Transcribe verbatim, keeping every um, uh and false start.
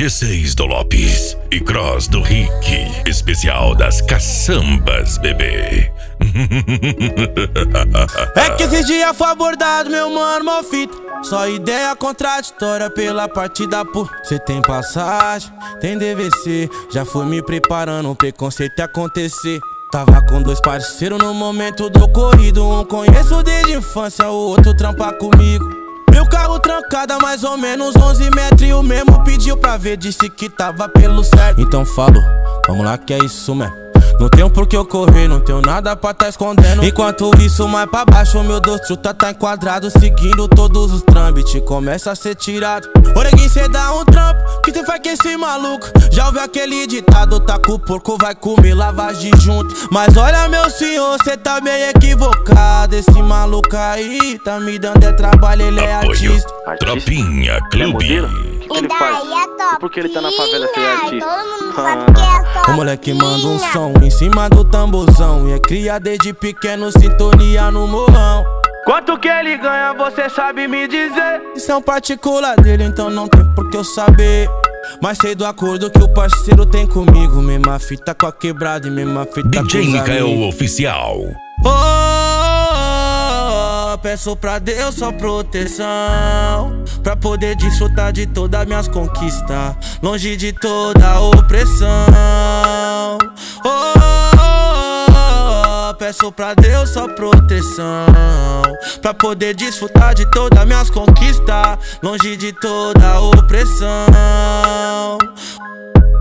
G seis do Lopes e Cross do Rick, especial das caçambas, bebê. É que esse dia foi abordado, meu mano, mó fita. Só ideia contraditória pela partida, pô. Cê tem passagem, tem D V C. Já fui me preparando, um preconceito acontecer. Tava com dois parceiros no momento do ocorrido. Um conheço desde infância, o outro trampa comigo. Meu carro trancado a mais ou menos onze metros. E o mesmo pediu pra ver, disse que tava pelo certo. Então falo, vamos lá que é isso mesmo. Não tenho por que eu correr, não tenho nada pra tá escondendo. Enquanto isso, mais pra baixo, o meu dostruta tá enquadrado, seguindo todos os trâmites, começa a ser tirado. Ô neguinho, cê dá um trampo, que cê faz com esse maluco? Já ouviu aquele ditado, tá com o porco, vai comer lavagem junto. Mas olha meu senhor, cê tá bem equivocado. Esse maluco aí tá me dando é trabalho, ele é Apoio. artista. Tropinha Clube. O que ele faz? Por que ele tá na favela sem artista? Todo mundo sabe que é O moleque manda um som em cima do tamborzão. E é cria desde pequeno, sintonia no morrão. Quanto que ele ganha, você sabe me dizer? Isso é um particular dele, então não tem por que eu saber. Mas sei do acordo que o parceiro tem comigo. Mesma fita com a quebrada e mesma fita D J com os Mikael amigos. Oficial. Oh, peço pra Deus só proteção, pra poder desfrutar de todas as minhas conquistas, longe de toda opressão. Oh, peço pra Deus só proteção, pra poder desfrutar de todas as minhas conquistas, longe de toda opressão.